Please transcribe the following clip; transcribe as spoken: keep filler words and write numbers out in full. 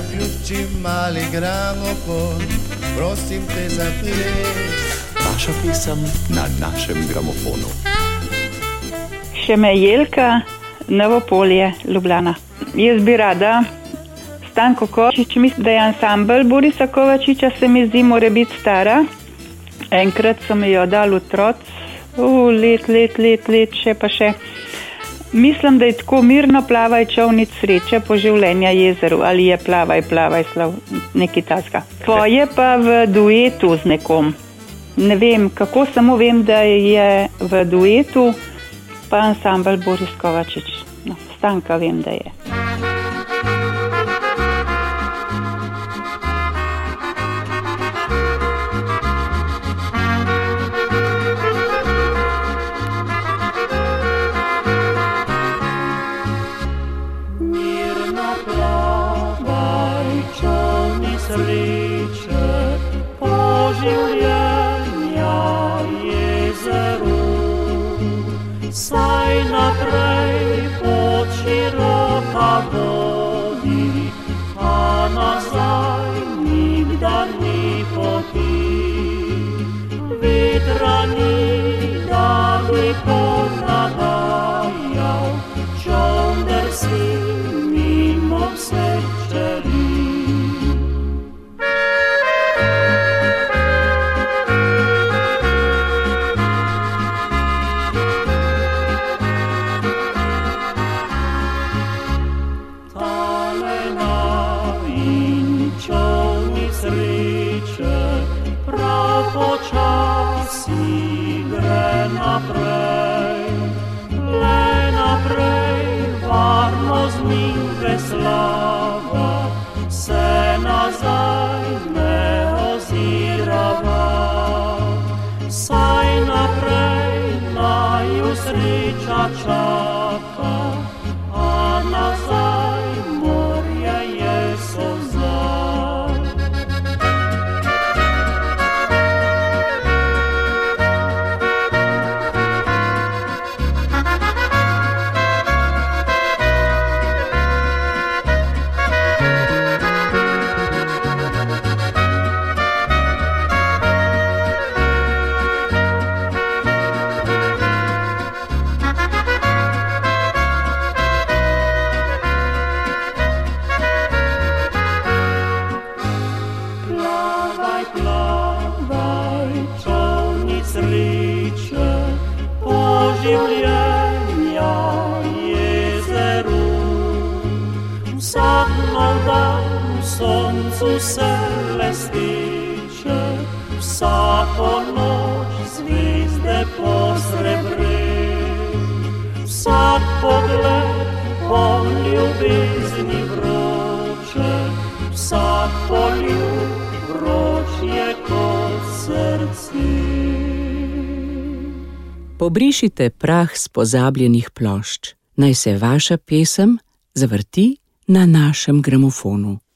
Zaključi mali gramofon, prosim te za ples. Vaša pesem na našem gramofonu. Še me Jelka, Novo Polje, Ljubljana. Jaz bi rada Stanko Kovačič, mislim, da je ansambel Borisa Kovačiča, se mi zdi, mora biti stara. Enkrat so mi jo dal otroc, uh, let, let, let, let, še pa še. Mislim, da je tako mirno plavaj čolnic sreče po življenja jezeru, ali je plavaj, plavaj, slav, neki taska. Tvoje pa v duetu z nekom. Ne vem, kako, samo vem, da je v duetu pa ansambel Boris Kovačič. No, Stanka vem, da je. Saj naprej pot široka vodi, a nazaj nikdar ni poti. Vetrani, da bi pot nagajal, čoln drsi mimo vseh čeli. Počasi gre naprej, le naprej, varno z njim veslava, se nazaj ne ozirava. Saj naprej naju sreča čaka, a nazaj morje je solza. Življenja jezeru, vsak nov dan v soncu se lestiče, vsako noč zvezde posrebri, vsak pogled poln ljubezni vroče, vsak poljub vroč je kot srce. Pobrišite prah s pozabljenih plošč, naj se vaša pesem zavrti na našem gramofonu.